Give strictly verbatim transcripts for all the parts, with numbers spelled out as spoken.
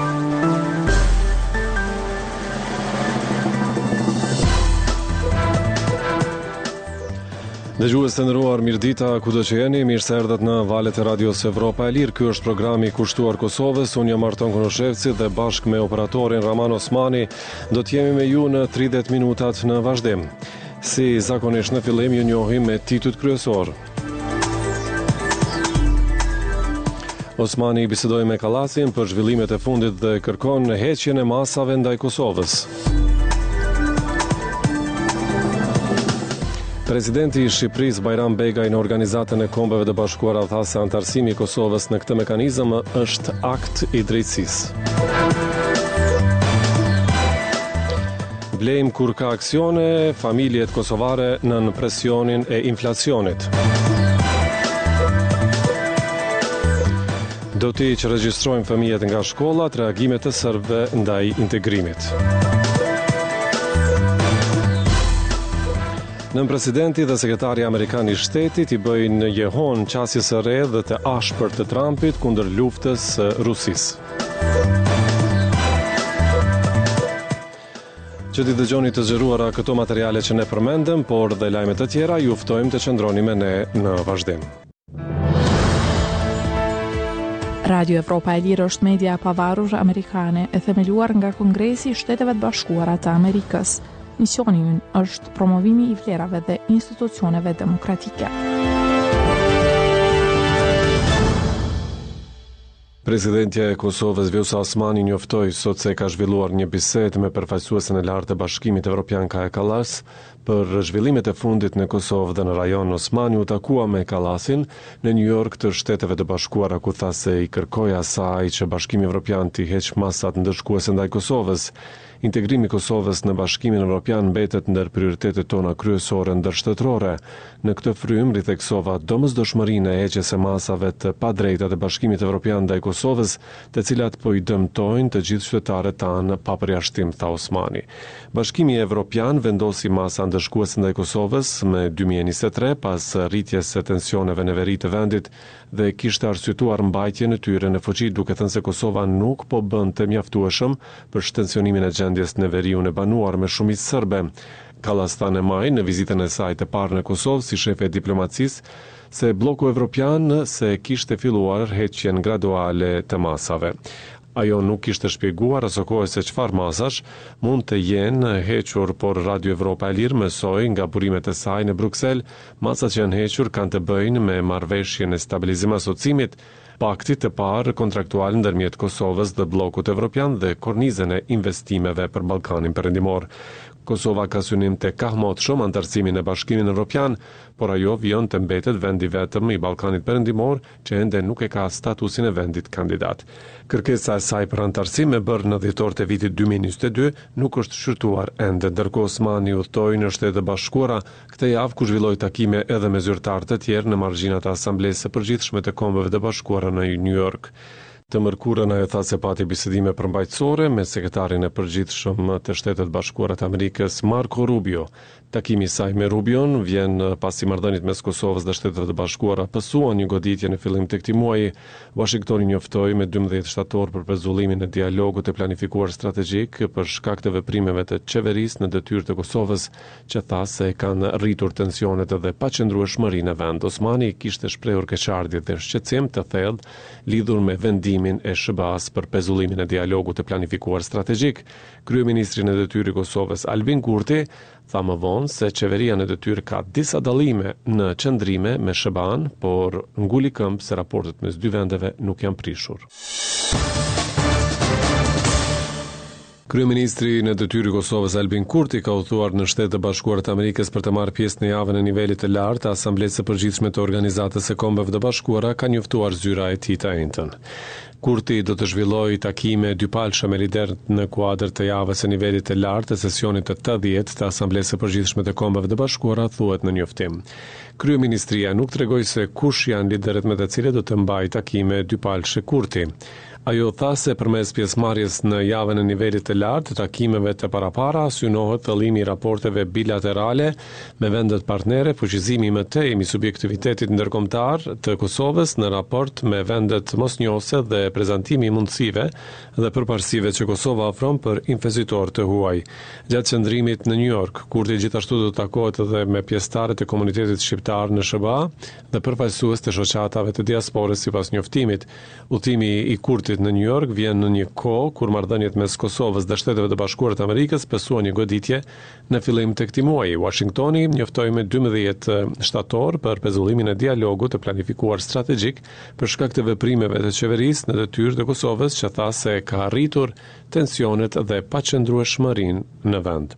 Dëgjues të nderuar, mirëdita, kudo që jeni, mirë se erdhët në valët e Radios Evropa e Lirë. Ky është programi i kushtuar Kosovës. Unë jam Arton Konoshevci dhe bashkë me operatorin Raman Osmani do të jemi me ju në tridhjetë minutat në vazhdim. Si zakonisht në fillim ju njohim me titujt kryesor. Osmani i bisedoi me Kallasin për zhvillimet e fundit dhe kërkon heqjen e masave ndaj Kosovës. Presidenti i Shqipërisë Bajram Begaj në organizatën e Kombeve të Bashkuara tha se antarësimi i Kosovës në këtë mekanizëm është akt i drejtësisë. Blejm kur ka aksione familjet kosovare nën presionin e inflacionit. Do t'i që regjistrojmë fëmijët nga shkollat, reagimet të serbëve ndaj integrimit. Nën presidenti dhe sekretari amerikan i shtetit i bëjnë jehon qasjes së re dhe të ashpërt të Trumpit kundër luftës së Rusisë. Që t'i dëgjoni të zgjeruara këto materiale që ne përmendëm, por dhe lajme të tjera, ju ftojmë të qëndroni me ne në vazhdim. Radio Evropa e Lirë është media e pavarur amerikane e themeluar nga Kongresi i Shteteve të Bashkuara të Amerikës. Misioni ynë është promovimi i vlerave dhe institucioneve demokratike. Presidentja e Kosovës Vjosa Osmani njoftoi sot se ka zhvilluar një bisedë me përfaqësuesen e lartë të Bashkimit Evropian Kaja Kallas për zhvillimet e fundit në Kosovë dhe në rajon. Osmani u takua me Kallasin në New York të Shteteve të Bashkuara, ku tha se i kërkoi asaj që Bashkimi Evropian të heqë masat ndëshkuese ndaj Kosovës. Integrimi i Kosovës në Bashkimin Evropian mbetet ndër prioritetet tona kryesore ndërshtetërore. Në këtë frym ritheksova domosdoshmërinë e heqjes së masave të padrejta të Bashkimit Evropian ndaj Kosovës, të cilat po i dëmtojnë të gjithë qytetarët tanë pa përjashtim, tha Osmani. Bashkimi Evropian vendosi masa ndëshkuese ndaj Kosovës me dy mijë e njëzet e tre pas rritjes së tensioneve në veri të vendit dhe kishte arsyetuar mbajtjen e tyre në fuqi, duke thënë se Kosova nuk po bënte mjaftueshëm për shtensionimin e gjendjes në veriun e banuar me shumicë serbe. Kallas tha në maj në vizitën e saj të parë në Kosovë si shefe e diplomacisë se bloku evropian se kishte filluar heqjen graduale të masave. Ajo nuk kishte shpjeguar asokohë se çfarë masash mund të jenë hequr, por Radio Evropa e Lirë mësoi nga burimet e saj në Bruksel, masat që janë hequr kanë të bëjnë me marrëveshjen e stabilizim asocimit, paktit të parë kontraktual ndërmjet Kosovës dhe bllokut evropian dhe kornizën e investimeve për Ballkanin Perëndimor. Kosova ka synim të kahmotshëm antarësimin e Bashkimit Evropian, por ajo vijon të mbetet vendi vetëm i Ballkanit Perëndimor që ende nuk e ka statusin e vendit kandidat. Kërkesa e saj për antarësim e bërë në dhjetor të vitit dy mijë e njëzet e dy nuk është shqyrtuar ende, ndërkohë Osmani udhtoi në Shtetet e Bashkuara këtë javë ku zhvilloi takime edhe me zyrtarë të tjerë në margjinat e Asamblesë së Përgjithshme të Kombeve të Bashkuara në New York. Të mërkurën ajo tha se pati bisedime përmbajtësore me sekretarin e përgjithshëm të Shtetet Bashkuara të Amerikës Marco Rubio. Takimi i saj me Rubion vjen pasi marrëdhëniet mes Kosovës dhe Shteteve të Bashkuara pësuan një goditje në fillim të këtij muaji. Washingtoni njoftoi me dymbëdhjetë shtator për pezullimin e dialogut të planifikuar strategjik për shkak të veprimeve të qeverisë në detyrë të Kosovës, që tha se kanë rritur tensionet dhe paqëndrueshmërinë e vend. Osmani kishte shprehur keqardhje dhe shqetësim të thellë lidhur me vendimin e S B A-s për pezullimin e dialogut të planifikuar strategjik. Kryeministri në detyrë i Kosovës Albin Kurti tha më vonë se qeveria në detyrë ka disa dallime në qëndrime me S B A-n, por nguli këmbë se raportet mes dy vendeve nuk janë prishur. Kryeministri në detyrë i Kosovës Albin Kurti ka udhëtuar në Shtetet e Bashkuara të Amerikës për të marrë pjesë në javën e nivelit të lartë të Asamblesë së Përgjithshme të Organizatës së Kombeve të Bashkuara, ka njoftuar zyra e tij të njëjtën. Kurti do të zhvillojë takime dypalëshe me liderët në kuadër të javës së nivelit të lartë të sesionit të tetëdhjetë të Asamblesë së Përgjithshme të Kombeve të Bashkuara, thuhet në njoftim. Kryeministria nuk tregoi se kush janë liderët me të cilët do të mbajë takime dypalëshe Kurti. Ajo tha se përmes pjesëmarrjes në javën e nivelit të lartë të takimeve të parapara synohet thellimi i raporteve bilaterale me vendet partnere, fuqizimi më tej i subjektivitetit ndërkombëtar të Kosovës në raport me vendet mosnjohëse dhe prezantimi i mundësive dhe përparësive që Kosova ofron për investitor të huaj. Gjatë qëndrimit në New York, Kurti gjithashtu do të takohet edhe me pjesëtarët e komunitetit shqiptar në S B A dhe përfaqësues të shoqatave të diasporës sipas njoftimit. Udhëtimi i Kurtit në New York vjen në një kohë kur marrëdhëniet mes Kosovës dhe Shteteve të Bashkuara të Amerikës pësuan një goditje në fillim të këtij muaji. Washingtoni njoftoi me dymbëdhjetë shtator për pezullimin e dialogut të planifikuar strategjik për shkak të veprimeve të qeverisë në detyrë të Kosovës, që tha se ka arritur tensionet dhe paqëndrueshmërinë në vend.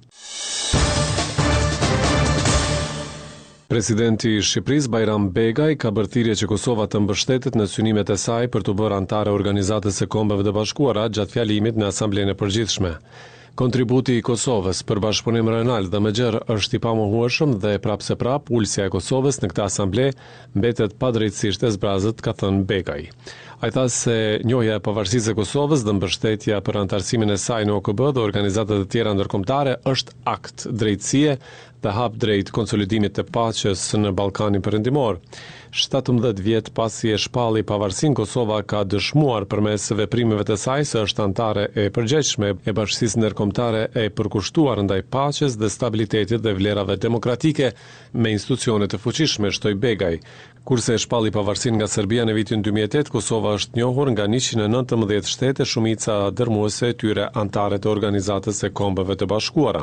Presidenti i Shqipërisë Bajram Begaj ka bërë thirrje që Kosova të mbështetet në synimet e saj për të bërë anëtare Organizatës së Kombeve të Bashkuara gjatë fjalimit në Asamblenë e Përgjithshme. Kontributi i Kosovës për bashkëpunim rajonal dhe më gjerë është i pamohueshëm dhe prapse prap ulësia e Kosovës në këtë asamble mbetet padrejtësisht e zbrazët, ka thënë Begaj. Ai tha se njohja e pavarësisë së Kosovës dhe mbështetja për anëtarësimin e saj në O K B dhe organizata të tjera ndërkombëtare është akt drejtësie dhe hap drejt konsolidimit të paqes në Ballkanin Perëndimor. shtatëmbëdhjetë vjet pasi e shpalli pavarësinë, Kosova ka dëshmuar përmes veprimeve të saj se është anëtare e përgjegjshme e bashkisë ndërkombëtare e përkushtuar ndaj paqes dhe stabilitetit dhe vlerave demokratike me institucione të fuqishme, shtoi Begaj. Kurse e shpalli pavarësinë nga Serbia në vitin dy mijë e tetë, Kosova është njohur nga njëqind e nëntëmbëdhjetë shtete, shumica dërmuese e tyre anëtare të Organizatës së Kombeve të Bashkuara.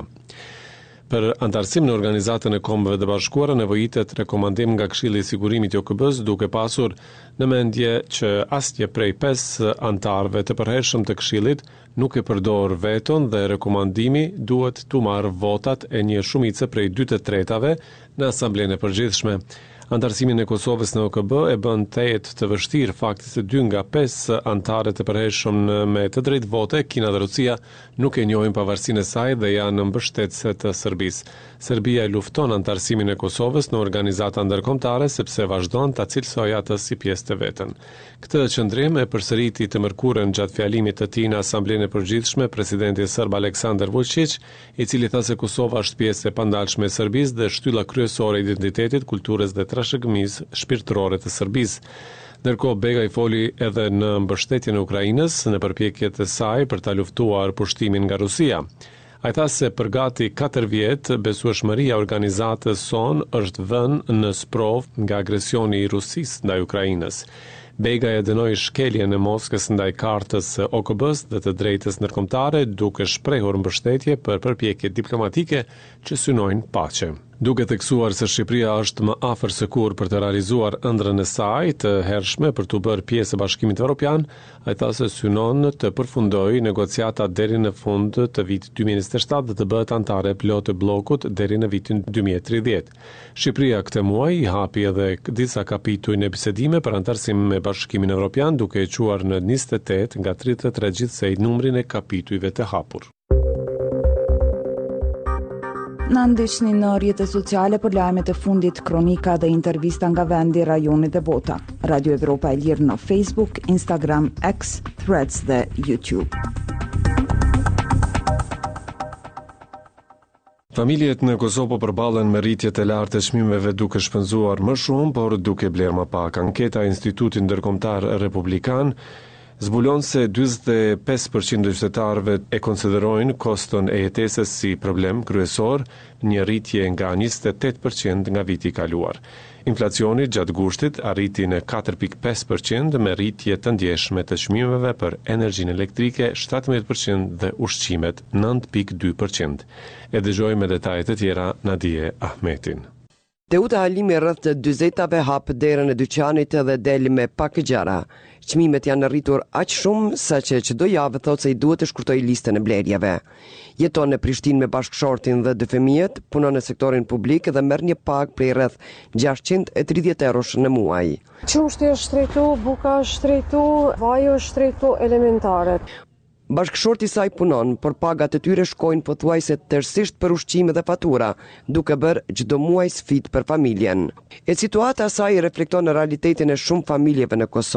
Për antarësim në Organizatën e Kombeve të Bashkuara nevojitet rekomandim nga Këshilli i Sigurimit i O K B-s, duke pasur në mendje që asnjë prej pesë antarëve të përhershëm të Këshillit nuk e përdor veton dhe rekomandimi duhet të marrë votat e një shumice prej dy të tretave në Asamblenë e Përgjithshme. Antarësimin e Kosovës në O K B e bën të jetë të vështirë fakti se dy nga pesë antarët e përhershëm me të drejtë vote, Kina dhe Rusia, nuk e njohin pavarësinë e saj dhe janë mbështetëse të Serbisë. Serbia lufton antarësimin e Kosovës në organizata ndërkombëtare sepse vazhdon ta cilësojë atë si pjesë të vetën. Këtë qëndrim e përsëriti të mërkurën gjatë fjalimit të tij në Asamblenë e Përgjithshme presidenti serb Aleksandar Vučić, i cili tha se Kosova është pjesë e pandalshme e Serbisë dhe shtylla kryesore e identitetit, kulturës dhe trashëgimisë shpirtërore të Serbisë. Ndërkohë Begaj foli edhe në mbështetjen e Ukrainës në përpjekjet e saj për ta luftuar pushtimin nga Rusia. Ai tha se për gati katër vjet besueshmëria e organizatës son është vënë në sprov nga agresioni i Rusisë ndaj Ukrainës. Begaj e dënoi shkeljen e Moskës ndaj kartës së O K B-s dhe të drejtës ndërkombëtare, duke shprehur mbështetje për përpjekjet diplomatike që synojnë paqe. Duke theksuar se Shqipëria është më afër se kurrë për të realizuar ëndrrën e saj të hershme për të bërë pjesë e Bashkimit Evropian, ai tha se synon të përfundojë negociatat deri në fund të vitit dy mijë e njëzet e shtatë dhe të bëhet anëtare plot të bllokut deri në vitin dy mijë e tridhjetë. Shqipëria këtë muaj i hapi edhe disa kapituj në bisedime për anëtarësim me Bashkimin Evropian, duke e quar në njëzet e tetë nga tridhjetë e tre gjithsej numrin e kapitujve të hapur. Na ndiqni në rrjetet sociale për lajmet e fundit, kronika dhe intervista nga vendi, rajoni dhe bota. Radio Evropa e Lirë në Facebook, Instagram, X, Threads dhe YouTube. Familjet në Kosovë përballen me rritje të lartë të çmimeve duke shpenzuar më shumë, por duke bler më pak. Anketa e Institutit Ndërkombëtar Republikan zbulon se dyzet e pesë përqind e qytetarëve e konsiderojnë koston e jetesës si problem kryesor, një rritje nga njëzet e tetë përqind nga viti i kaluar. Inflacioni gjatë gushtit arriti në katër pikë pesë përqind me rritje të ndjeshme të çmimeve për energjinë elektrike shtatëmbëdhjetë përqind dhe ushqimet nëntë pikë dy përqind. E dëgjoj me detajet e tjera Nadije Ahmetin. Teuta Halimi rreth të dyzetave hap derën e dyqanit dhe del me pak gjëra. Çmimet janë rritur aq shumë saqë çdo javë thotë se i duhet të shkurtoj listën e blerjeve. Jeton në Prishtinë me bashkëshortin dhe dy fëmijët, punon në sektorin publik dhe merr një pagë prej rreth gjashtëqind e tridhjetë eurosh në muaj. Qumshti është shtrejtu, buka është shtrejtu, vaji është shtrejtu, elementare. Bashkëshorti i saj punon, por pagat e tyre shkojnë pothuajse tërësisht për ushqime dhe fatura, duke bërë çdo muaj sfidë për familjen. E situata e saj reflekton realitetin e shumë familjeve në Kosovë.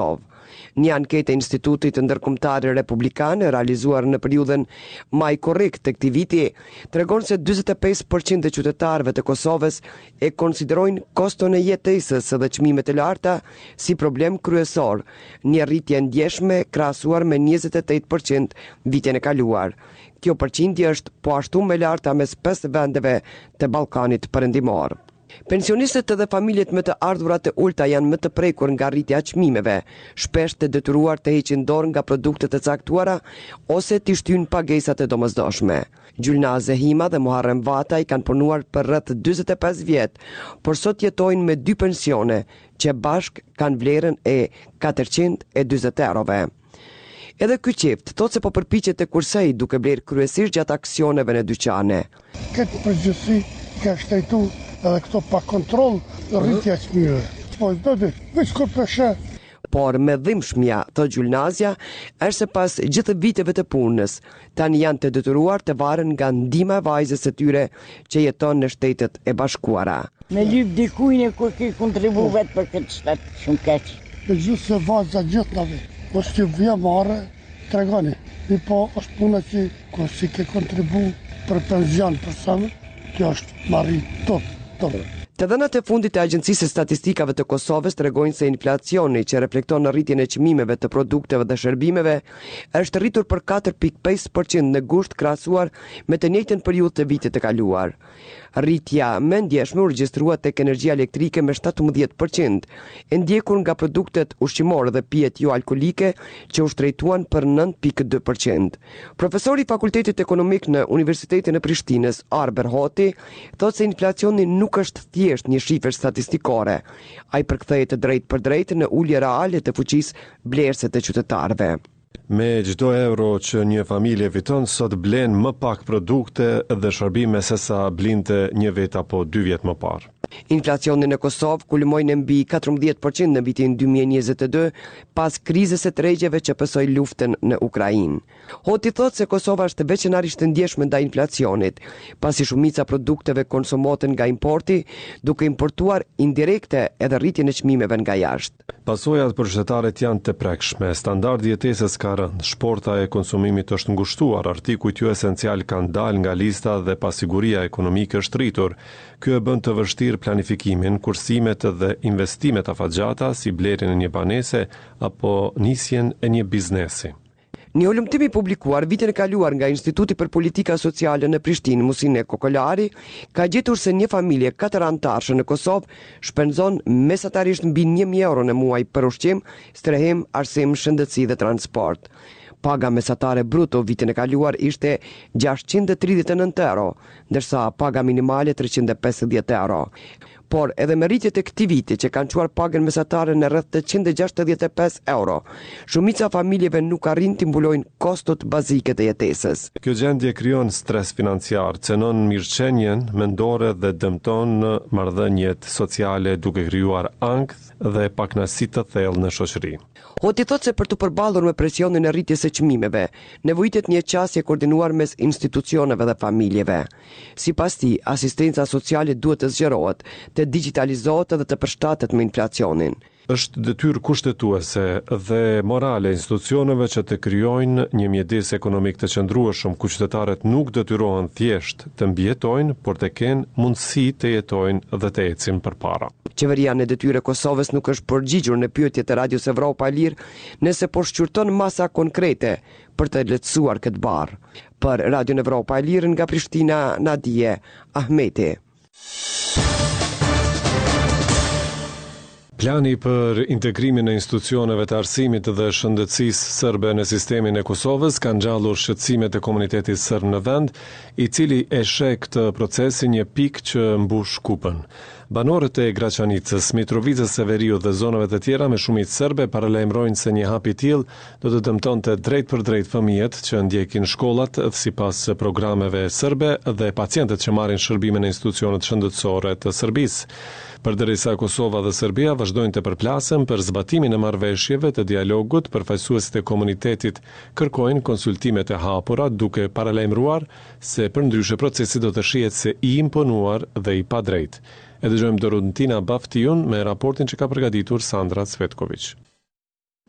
Një anketë e Institutit Ndërkombëtar Republikan e realizuar në periudhën maj korrekt të këtij viti tregon se njëzet e pesë përqind e qytetarëve të Kosovës e konsiderojnë koston e jetesës dhe çmimet e larta si problem kryesor, një rritje ndjeshme krahasuar me njëzet e tetë përqind vitin e kaluar. Kjo përqindje është po ashtu më e larta mes pesë vendeve të Ballkanit Perëndimor. Pensionistët dhe familjet me të ardhurat e ulta janë më të prekur nga rritja e çmimeve, shpesh të detyruar të heqin dorë nga produktet e caktuara ose të shtyjnë pagesat e domosdoshme. Gjulnaze Hima dhe Muharrem Vataj kanë punuar për rreth dyzet e pesë vjet, por sot jetojnë me dy pensione që bashk kanë vlerën e katërqind e dyzet eurove. Edhe ky çift thotë se po përpiqet të kursej duke blerë kryesisht gjatë aksioneve në dyqane. Këtë përgjithësi ka shtetu edhe këto pa kontrol rritja e çmimeve. Po do të veç kur peshe. Por me dhimbshmja, thot Gjulnazja, është se pas gjithë viteve të punës, tani janë të detyruar të varen nga ndihma e vajzës së tyre që jeton në Shtetet e Bashkuara. Me lyp dikujnë kur ki kontribu vetë për këtë shtet, shumë keq. E gjithë se vajza gjithë në vetë. Po që vje marë, tregoni. Mi po është puna që kur si ke kontribu për penzion për samë, kjo është marri top, top. Të dhënat e fundit e Agjencisë së Statistikave të Kosovës tregojnë se inflacioni që reflekton në rritjen e çmimeve të produkteve dhe shërbimeve është rritur për katër pikë pesë përqind në gusht krahasuar me të njëjtën periudhë të vitit të kaluar. Rritja më ndjeshme u regjistrua tek energjia elektrike me shtatëmbëdhjetë përqind, e ndjekur nga produktet ushqimore dhe pijet jo alkolike që u shtrejtuan për nëntë pikë dy përqind. Profesori i Fakultetit Ekonomik në Universitetin e Prishtinës, Arber Hoti, thotë se inflacioni nuk është thjesht një shifër statistikore. Ai përkthehet drejt për drejt në ulje reale të fuqisë blerëse të qytetarëve. Me çdo euro që një familje fiton, sot blen më pak produkte dhe shërbime se sa blinte një vit apo dy vjet më parë. Inflacioni në Kosovë kulmoi në mbi katërmbëdhjetë përqind në vitin dy mijë e njëzet e dy pas krizës së tregjeve që pësoi luftën në Ukrainë. Hoti thotë se Kosova është veçanërisht e ndjeshme ndaj inflacionit, pasi shumica produkteve konsumohen nga importi, duke importuar indirekte edhe rritjen e çmimeve nga jashtë. Pasojat për qytetarët janë të prekshme, standardi jetesës ka rënë, shporta e konsumimit është ngushtuar, artikujt jo esencial kanë dalë nga lista dhe pasiguria ekonomike është rritur. Kjo e bën të vështirë planifikimin, kursimet dhe investimet afatgjata si blerjen e një banese apo nisjen e një biznesi. Një ulëmtim i publikuar vitin e kaluar nga Instituti për Politika Sociale në Prishtinë, Musine Kokolari, ka gjetur se një familje katër anëtarëshe në Kosovë shpenzon mesatarisht mbi një mijë euro në muaj për ushqim, strehim, arsim, shëndetësi dhe transport. Paga mesatare bruto vitin e kaluar ishte gjashtëqind e tridhjetë e nëntë euro, ndërsa paga minimale treqind e pesëdhjetë euro. Por edhe me rritjet e këtij viti që kanë çuar pagën mesatare në rreth tetëqind e gjashtëdhjetë e pesë euro, shumica familjeve nuk arrin të mbulojnë kostot bazike të jetesës. Kjo gjendje krijon stres financiar, cenon mirëqenien mendore dhe dëmton marrëdhëniet sociale duke krijuar ankth dhe pakënaqësi të thellë në shoqëri. Hoti thotë se për të përballur me presionin e rritjes së çmimeve, nevojitet një qasje koordinuar mes institucioneve dhe familjeve. Sipas tij, asistenca sociale duhet të zgjerohet, të digitalizohet dhe të përshtatet me inflacionin. Është detyrë kushtetuese dhe morale institucioneve që të krijojnë një mjedis ekonomik të qëndrueshëm ku qytetarët nuk detyrohen thjesht të mbijetojnë, por të kenë mundësi të jetojnë dhe të ecin përpara. Qeveria në detyrë e Kosovës nuk është përgjigjur në pyetjet e Radios Evropa e Lirë nëse po shqyrton masa konkrete për të lehtësuar këtë barë. Për Radion Evropa e Lirë nga Prishtina, Nadije Ahmeti. Plani për integrimin e institucioneve të arsimit dhe shëndetësisë serbe në sistemin e Kosovës ka ngjallur shqetësimet e komunitetit serb në vend, i cili e sheh këtë procesi një pikë që mbush kupën. Banorët e Graçanicës, Mitrovicës, Severiut dhe zonave të tjera me shumicë serbe paralajmërojnë se një hap i tillë do të dëmtonte drejt për drejt fëmijët që ndjekin shkollat sipas programeve serbe dhe pacientët që marrin shërbime në institucionet shëndetësore të Serbisë. Përderisa Kosova dhe Serbia vazhdojnë të përplasen për zbatimin e marrëveshjeve të dialogut, përfaqësuesit e komunitetit kërkojnë konsultimet e hapura duke paralajmëruar se përndryshe procesi do të shihet se i imponuar dhe i padrejt. E dëgjojmë Dorutina Baftiun me raportin që ka përgatitur Sandra Cvetković.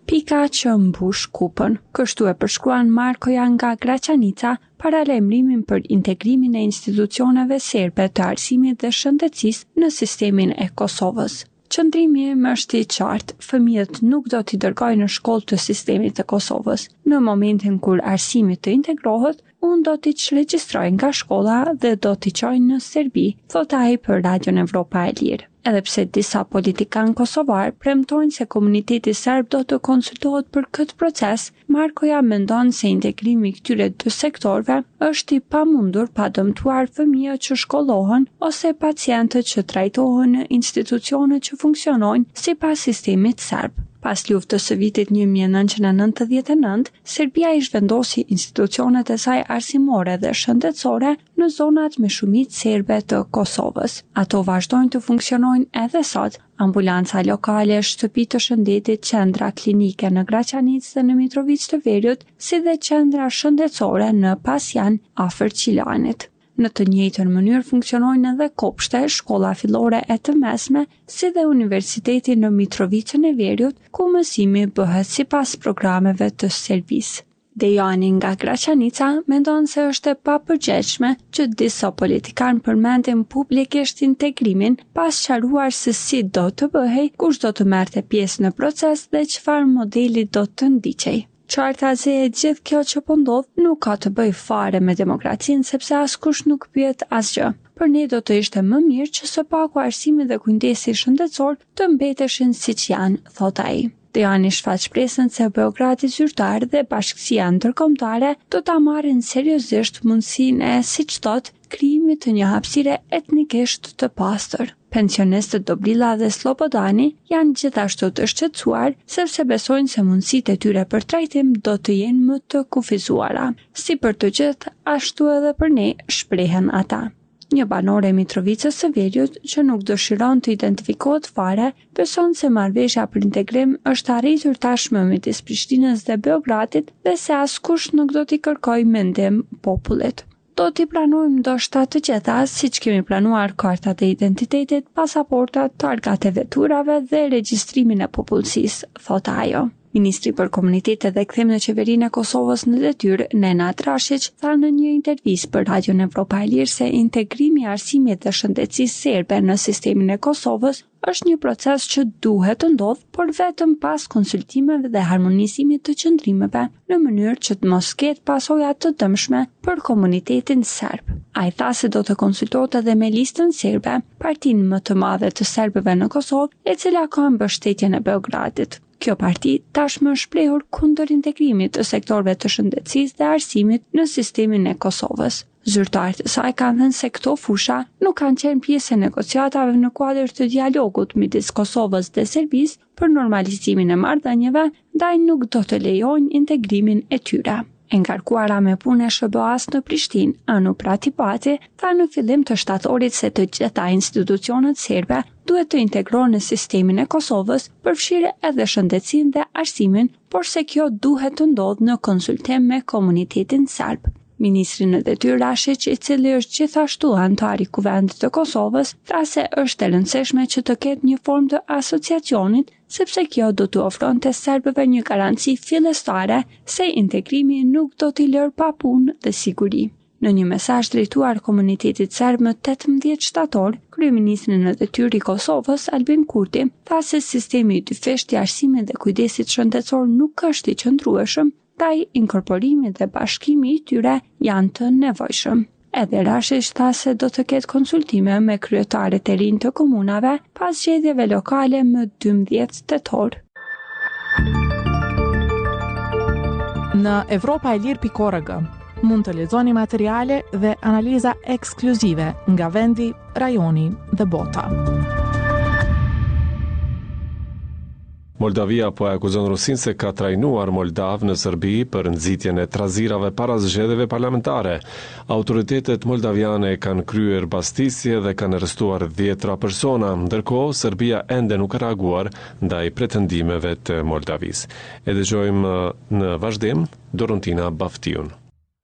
pika që mbush kupën. Kështu e përshkruan Markoja nga Graçanica para lajmërimin për integrimin e institucioneve serbe të arsimit dhe shëndetësisë në sistemin e Kosovës. Qëndrimi im është i qartë, fëmijët nuk do t'i dërgojnë në shkollë të sistemit të Kosovës. Në momentin kur arsimi të integrohet, unë do t'i çregistroj nga shkolla dhe do t'i çojnë në Serbi, thot ai për Radion Evropa e Lirë. Edhe pse disa politikanë kosovar premtojnë se komuniteti serb do të konsultohet për këtë proces, Markoja mendon se integrimi i këtyre dy sektorëve është i pamundur pa dëmtuar fëmijët që shkollohen ose pacientët që trajtohen në institucione që funksionojnë sipas sistemit serb. Pas luftës së vitit një mijë e nëntëqind e nëntëdhjetë e nëntë, Serbia i zhvendosi institucionet e saj arsimore dhe shëndetësore në zonat me shumicë serbe të Kosovës. Ato vazhdojnë të funksionojnë edhe sot. Ambulanca lokale, shtëpi të shëndetit, qendra klinike në Graçanicë dhe në Mitrovica të Veriut, si dhe qendra shëndetësore në Pasjan afër Qilanit. Në të njëjtën mënyrë funksionojnë edhe kopshte, shkolla fillore e të mesme, si dhe universiteti në Mitrovicën e Veriut, ku mësimi bëhet sipas programeve të Serbisë. Dejani nga Graçanica mendon se është e papërgjegjshme që disa politikanë përmendin publikisht integrimin pas sqaruar se si do të bëhej, kush do të merrte pjesë në proces dhe çfarë modeli do të ndiqej. Qarta se e gjithë kjo që po ndodh nuk ka të bëj fare me demokracinë sepse askush nuk pyet asgjë. Për ne do të ishte më mirë që së paku arsimi dhe kujdesi shëndetësor të mbeteshin siç janë, thot ai. Dejani shfaq shpresën se Beogradi zyrtar dhe bashkësia ndërkombëtare do ta marrin seriozisht mundësinë e, siç thot, krijimit të një hapësire etnikisht të pastër. Pensionistët Dobrila dhe Slobodani janë gjithashtu të shqetësuar sepse besojnë se mundësitë e tyre për trajtim do të jenë më të kufizuara. Si për të gjithë, ashtu edhe për ne, shprehen ata. Një banore e Mitrovicës së Veriut që nuk dëshiron të identifikohet fare, beson se marrëveshja për integrim është arritur tashmë midis Prishtinës dhe Beogradit dhe se askush nuk do t'i kërkojë mendim popullit. Do t'i pranojmë ndoshta të gjitha, siç kemi planuar kartat e identitetit, pasaportat, targat e veturave dhe regjistrimin e popullsisë, thot ajo. Ministri për Komunitete dhe Kthim në Qeverinë e Kosovës në detyrë, Nenad Rashić, tha në një intervistë për Radion Evropa e Lirë se integrimi i arsimit dhe shëndetësisë serbe në sistemin e Kosovës është një proces që duhet të ndodhë, por vetëm pas konsultimeve dhe harmonizimit të qëndrimeve në mënyrë që të mos ketë pasoja të dëmshme për komunitetin serb. Ai tha se do të konsultohet edhe me listën serbe, partinë më të madhe të serbëve në Kosovë, e cila ka mbështetjen e Beogradit. Kjo parti tashmë është shprehur kundër integrimit të sektorëve të shëndetësisë dhe arsimit në sistemin e Kosovës. Zyrtarët e saj kanë thënë se këto fusha nuk kanë qenë pjesë e negociatave në kuadër të dialogut midis Kosovës dhe Serbisë për normalizimin e marrëdhënieve, ndaj nuk do të lejojnë integrimin e tyre. E ngarkuara me punë e S B A-s në Prishtinë, Anu Pratipati, tha në fillim të shtatorit se të gjitha institucionet serbe duhet të integrohen në sistemin e Kosovës, përfshirë edhe shëndetësinë dhe arsimin, por se kjo duhet të ndodhë në konsultim me komunitetin serb. Ministri në detyrë Rashić, i cili është gjithashtu antar i Kuvendit të Kosovës, tha se është e rëndësishme që të ketë një formë të asociacionit, sepse kjo do të ofronte serbëve një garanci fillestare se integrimi nuk do t'i lërë pa punë dhe siguri. Në një mesazh drejtuar komunitetit serb më tetëmbëdhjetë shtator, kryeministri në detyrë i Kosovës, Albin Kurti, tha se sistemi i dyfishtë i arsimit dhe kujdesit shëndetësor nuk është i qëndrueshëm, ndaj inkorporimi dhe bashkimi i tyre janë të nevojshëm. Edhe Rashić tha se do të ketë konsultime me kryetarët e rinj të komunave pas zgjedhjeve lokale më dymbëdhjetë tetor. Në evropa e lirë pikë org mund të lexoni materiale dhe analiza ekskluzive nga vendi, rajoni dhe bota. Moldavia po e akuzon Rusinë se ka trajnuar Moldav në Serbi për nxitjen e trazirave para zgjedhjeve parlamentare. Autoritetet moldaviane kanë kryer bastisje dhe kanë arrestuar dhjetra persona, ndërkohë Serbia ende nuk ka reaguar ndaj pretendimeve të Moldavisë. E dëgjojmë në vazhdim Dorontina Baftiun.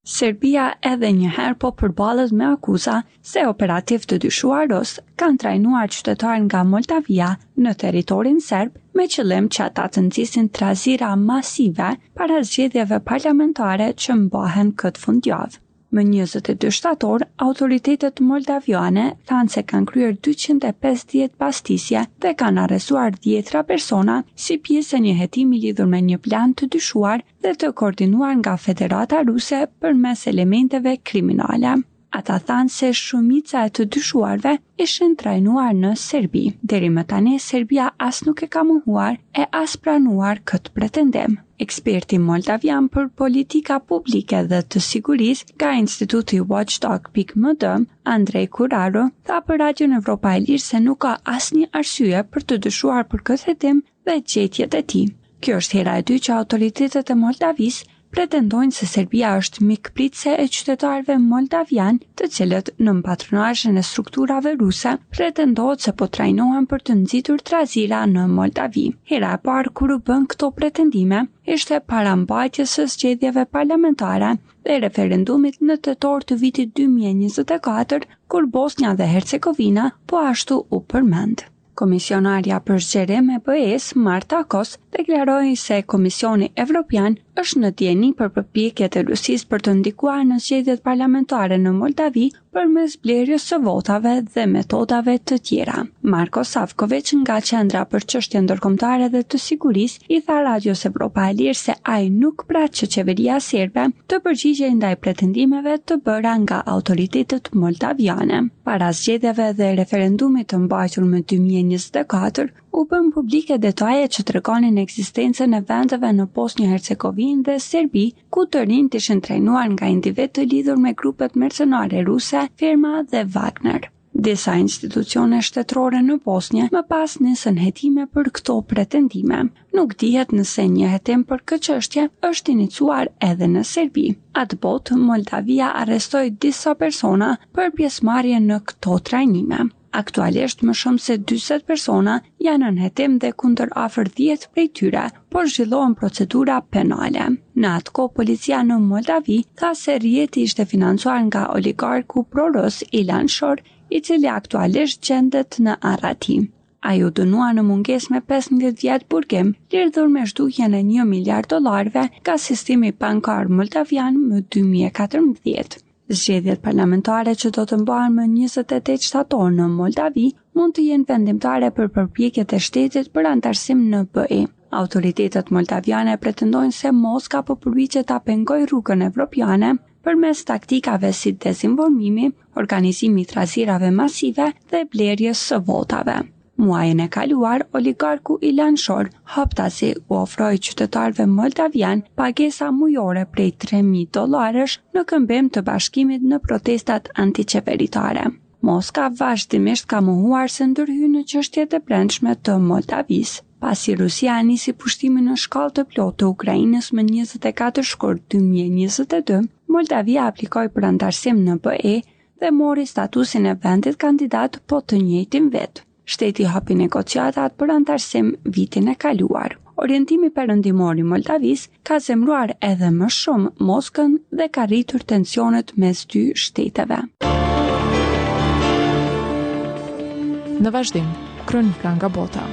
Serbia edhe një herë po përballet me akuza se operativ të dyshuar rus kanë trajnuar qytetarë nga Moldavia në territorin serb me qëllim që ata të nxisin trazira masive para zgjedhjeve parlamentare që mbahen këtë fundjavë. Më njëzet e dy shtator, autoritetet moldaviane thanë se kanë kryer dyqind e pesëdhjetë pastisje dhe kanë arrestuar dhjetra persona si pjesë e një hetimi lidhur me një plan të dyshuar dhe të koordinuar nga Federata Ruse përmes elementeve kriminale. Ata thanë se shumica e të dyshuarve ishin trajnuar në Serbi. Deri më tani, Serbia as nuk e ka mohuar e as pranuar këtë pretendim. Eksperti moldavian për politika publike dhe të sigurisë nga Instituti Watchdog pikë em de, Andrej Kuraro, tha për Radion Evropa e Lirë se nuk ka asnjë arsye për të dyshuar për këtë hetim dhe gjetjet e tij. Kjo është hera e dytë që autoritetet e Moldavisë pretendojnë se Serbia është mikpritëse e qytetarëve moldavian, të cilët në patronazhin e strukturave ruse pretendohet se po trajnohen për të nxitur trazira në Moldavi. Hera e parë kur u bën këto pretendime ishte para mbajtjes së zgjedhjeve parlamentare dhe referendumit në tetor të vitit dy mijë e njëzet e katër, kur Bosnia dhe Hercegovina po ashtu u përmend. Komisionarja për zgjerim e B E-s, Marta Kos, deklaroi se Komisioni Evropian është në dieni për përpjekjet e Rusisë për të ndikuar në zgjedhjet parlamentare në Moldavi përmes blerjes së votave dhe metodave të tjera. Marko Savkovic nga Qendra për Çështje Ndërkombëtare dhe të Sigurisë i tha Radios Evropa e Lirë se ai nuk prat që qeveria serbe të përgjigjej ndaj pretendimeve të bëra nga autoritetet moldaviane. Para zgjedhjeve dhe referendumit të mbajtur më dy mijë e njëzet e katër, u bën publike detaje që tregonin ekzistencën e vendeve në Bosnjë-Hercegovinë dhe Serbi, ku të rinjt ishin trajnuar nga individ të lidhur me grupet mercenare ruse, firma dhe Wagner. Disa institucione shtetërore në Bosnjë më pas nisën hetime për këto pretendime. Nuk dihet nëse një hetim për këtë çështje është iniciuar edhe në Serbi. Atë botë, Moldavia arrestoi disa persona për pjesëmarrje në këto trajnime. Aktualisht më shumë se dyzet persona janë në hetim dhe kundër afër dhjetë prej tyre, por zhvillohen procedura penale. Në atë kohë, policia në Moldavi tha se rrjeti ishte financuar nga oligarku prorus Ilan Shor, i cili aktualisht gjendet në Arrati. Ai u dënua në mungesë me pesëmbëdhjetë vjet burgim, lidhur me zhdukjen e një miliard dollarëve nga sistemi bankar moldavian më dy mijë e katërmbëdhjetë. Zgjedhjet parlamentare që do të mbahen më njëzet e tetë shtator në Moldavi mund të jenë vendimtare për përpjekjet e shtetit për antarësim në B E. Autoritetet moldaviane pretendojnë se Moska po përpiqet ta pengojë rrugën evropiane përmes taktikave si dezinformimi, organizimi i trazirave masive dhe blerjes së votave. Muajin e kaluar, oligarku Ilan Shor haptasi u ofroi qytetarëve moldavian pagesa mujore prej tre mijë dollarësh në këmbim të bashkimit në protestat antiqeveritare. Moska vazhdimisht ka mohuar se ndërhyn në çështjet e brendshme të Moldavisë. Pasi Rusia nisi pushtimin në shkallë të plotë të Ukrainës më njëzet e katër shkurt dy mijë e njëzet e dy, Moldavia aplikoi për antarësim në B E dhe mori statusin e vendit kandidat po të njëjtin vit. Shteti hapi negociatat për antarësim vitin e kaluar. Orientimi perëndimor i Moldavisë ka zemruar edhe më shumë Moskën dhe ka rritur tensionet mes dy shteteve. Në vazhdim, kronika nga bota.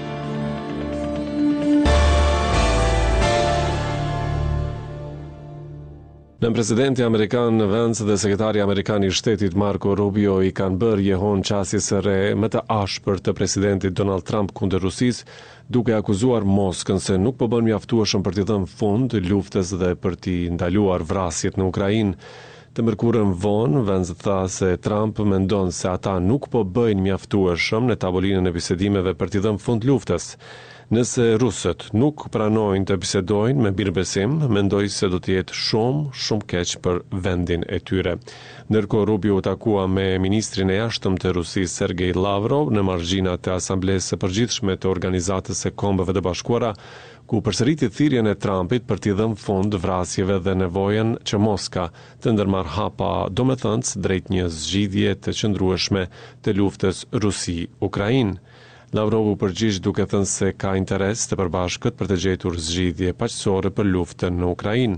Në presidenti Amerikan në vend dhe sekretari Amerikan i shtetit Marco Rubio i kanë bërë jehon qasjes së re më të ashpër të presidentit Donald Trump kundër Rusisë, duke akuzuar Moskën se nuk po bën mjaftueshëm për t'i dhënë fund luftës dhe për t'i ndaluar vrasjet në Ukrainë. Të mërkurën vonë, Vance tha se Trump mendon se ata nuk po bëjnë mjaftueshëm në tavolinën e bisedimeve për t'i dhënë fund luftës. Nëse rusët nuk pranojnë të bisedojnë me mirëbesim, mendoj se do të jetë shumë, shumë keq për vendin e tyre. Ndërkohë Rubio u takua me ministrin e jashtëm të Rusisë Sergej Lavrov në margjinat e Asamblesë së Përgjithshme të Organizatës së Kombeve të Bashkuara, ku përsëriti thirrjen e Trumpit për t'i dhënë fund vrasjeve dhe nevojën që Moska të ndërmarrë hapa domethënës drejt një zgjidhje të qëndrueshme të luftës Rusi-Ukrainë. Lavrov u përgjigj duke thënë se ka interes të përbashkët për të gjetur zgjidhje paqësore për luftën në Ukrainë.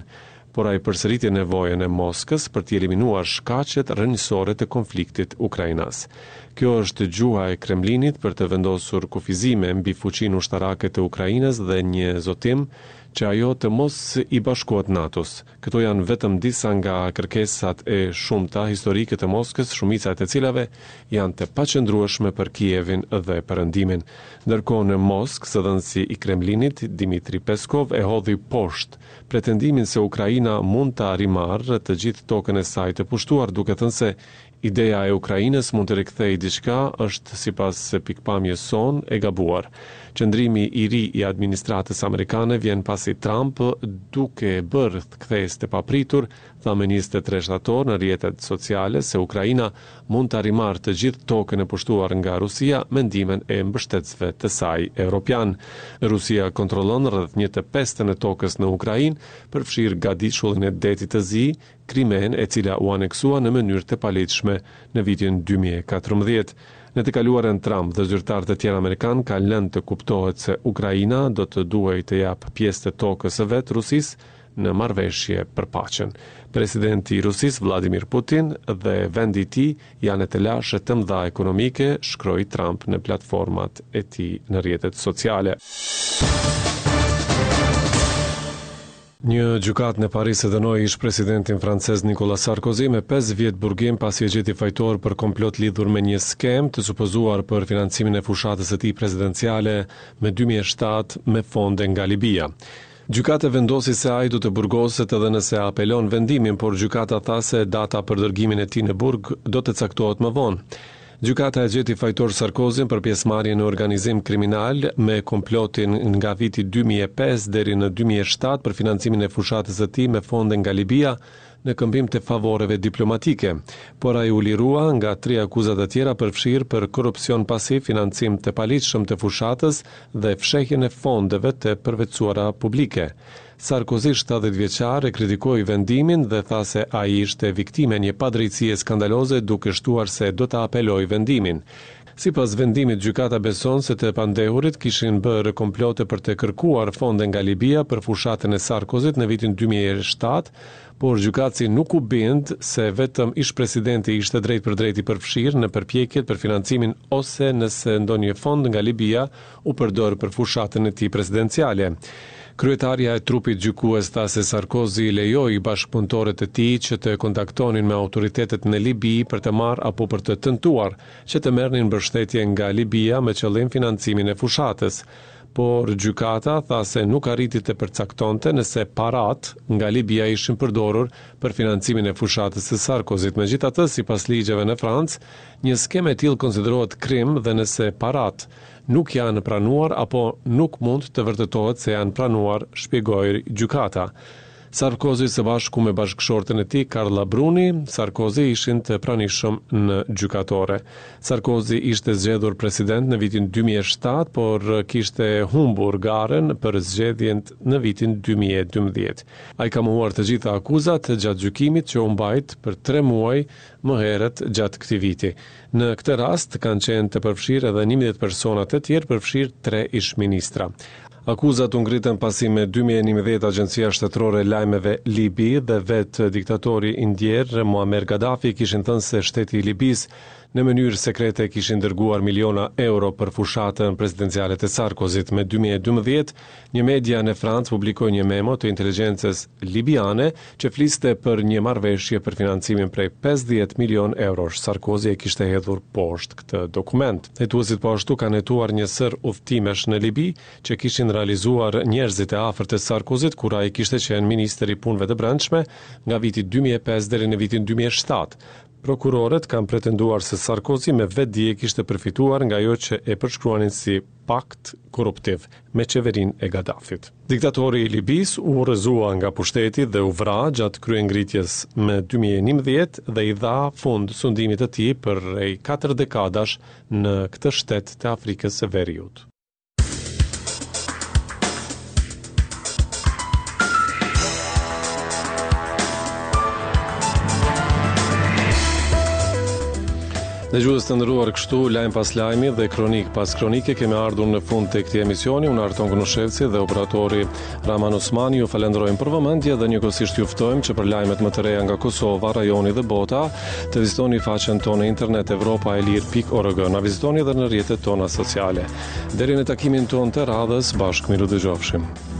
por ai përsëritje nevojën e Moskës për të eliminuar shkaqet rrënjësore të konfliktit ukrainas. Kjo është gjuha e Kremlinit për të vendosur kufizime mbi fuqinë ushtarake të Ukrainës dhe një zotim që ajo të mos i bashkohet NATO-s. Këto janë vetëm disa nga kërkesat e shumta historike të Moskës, shumica e të cilave janë të paqëndrueshme për Kievin dhe Perëndimin. Ndërkohë në Moskë, zëdhënësi i Kremlinit, Dmitri Peskov, e hodhi poshtë pretendimin se Ukraina mund të rimarrë të gjithë tokën e saj të pushtuar, duke thënë se ideja e Ukrainës mund të rikthejë diçka është sipas pikpamjes son e gabuar. Qëndrimi i ri i administratës amerikane vjen pasi Trump, duke bërë kthesë të papritur, tha më njëzet e tre shtator në rrjetet sociale se Ukraina mund të rimarrë të gjithë tokën e pushtuar nga Rusia me ndihmën e mbështetësve të saj evropian. Rusia kontrollon rreth një të pestën e tokës në Ukrainë, përfshirë gadishullin e detit të zi, Krimen, e cila u aneksua në mënyrë të paligjshme në vitin dy mijë e katërmbëdhjetë. Në të kaluarën Trump dhe zyrtarë të tjerë amerikanë ka lënë të kuptohet se Ukraina do të duhej të japë pjesë të tokës së vet Rusisë në marrëveshje për paqen. Presidenti i Rusisë Vladimir Putin dhe vendi i tij janë të lashë të mëdha ekonomike, shkroi Trump në platformat e tij në rrjetet sociale. Një gjykat në Paris e dënoi ish-presidentin francez Nicolas Sarkozy me pesë vjet burgim pasi e gjeti fajtor për komplot lidhur me një skem të supozuar për financimin e fushatës së tij presidenciale me dy mijë e shtatë me fonde nga Libia. Gjykata vendosi se ai do të burgoset edhe nëse apelon vendimin, por gjykata tha se data për dërgimin e tij në burg do të caktohet më vonë. Gjykata e gjeti fajtor Sarkozyn për pjesëmarrje në organizim kriminal me komplotin nga viti dy mijë e pesë deri në dy mijë e shtatë për financimin e fushatës së tij me fonde nga Libia në këmbim të favoreve diplomatike, por ai u lirua nga tre akuzat të tjera përfshirë për korrupsion pasiv, financim të paligjshëm të fushatës dhe fshehjen e fondeve të përvetësuara publike. Sarkozy, shtatëdhjetë vjeçar, e kritikoi vendimin dhe tha se ai ishte viktime një padrejtësie skandaloze, duke shtuar se do të apelojë vendimin. Sipas vendimit, gjykata beson se të pandehurit kishin bërë komplote për të kërkuar fonde nga Libia për fushatën e Sarkozyt në vitin dy mijë e shtatë, por gjykatësi nuk u bind se vetëm ish-presidenti ishte drejt për drejt i përfshirë në përpjekjet për financimin ose nëse ndonjë fond nga Libia u përdor për fushatën e tij presidenciale. Kryetaria e trupit gjykues tha se Sarkozy lejoi bashkëpunëtorët e tij që të kontaktonin me autoritetet në Libi për të marrë apo për të tentuar që të merrnin mbështetje nga Libia me qëllim financimin e fushatës. Por gjykata tha se nuk arriti të përcaktonte nëse parat nga Libia ishin përdorur për financimin e fushatës së Sarkozyt. Megjithatë, sipas ligjeve në Francë, një skem e tillë konsiderohet krim dhe nëse parat nuk janë pranuar apo nuk mund të vërtetohet se janë pranuar, shpjegoi gjykata. Sarkozy së bashku me bashkëshorten e tij Carla Bruni, Sarkozy ishin të pranishëm në gjykatore. Sarkozy ishte zgjedhur president në vitin dy mijë e shtatë, por kishte humbur garen për zgjedhjen në vitin dy mijë e dymbëdhjetë. Ai ka mohuar të gjitha akuzat gjatë gjykimit që u mbajt për tre muaj më herët gjatë këtij viti. Në këtë rast kanë qenë të përfshirë edhe njëmbëdhjetë persona të tjerë, përfshirë tre ish-ministra. Akuzat u ngritën pasi me dy mijë e njëmbëdhjetë Agjencia Shtetërore e Lajmeve Libi dhe vetë diktatori indjer Muammar Gaddafi kishin thënë se shteti i Libis në mënyrë sekrete kishin dërguar miliona euro për fushatën presidenciale të Sarkozyt. Me dy mijë e dymbëdhjetë, një media në Francë publikoi një memo të inteligjencës libiane që fliste për një marrëveshje për financimin prej pesëdhjetë milion eurosh. Sarkozy e kishte hedhur poshtë këtë dokument. Hetuesit po ashtu kanë hetuar një sër udhëtimesh në Libi që kishin realizuar njerëzit e afërt të Sarkozyt kur ai kishte qenë ministër i punëve të brendshme nga viti dy mijë e pesë deri në vitin dy mijë e shtatë. Prokurorët kanë pretenduar se Sarkozy me vetdije kishte përfituar nga ajo që e përshkruanin si pakt korruptiv me qeverinë e Gaddafit. Diktatori i Libis u rrëzua nga pushteti dhe u vra gjatë kryengritjes me dy mijë e njëmbëdhjetë dhe i dha fund sundimit të tij për rreth katër dekadash në këtë shtet të Afrikës së Veriut. Dëgjues të nderuar, kështu lajm pas lajmi dhe kronik pas kronike kemi ardhur në fund të këtij emisioni. Unë Arton Gnushevci dhe operatori Raman Osmani ju falenderojmë për vëmendje dhe njëkohësisht ju ftojmë që për lajmet më të reja nga Kosova, rajoni dhe bota të vizitoni faqen tonë internet europa e lir pikë org. Na vizitoni edhe në rrjetet tona sociale. Deri në takimin tonë të radhës, bashkë miru dëgjofshim.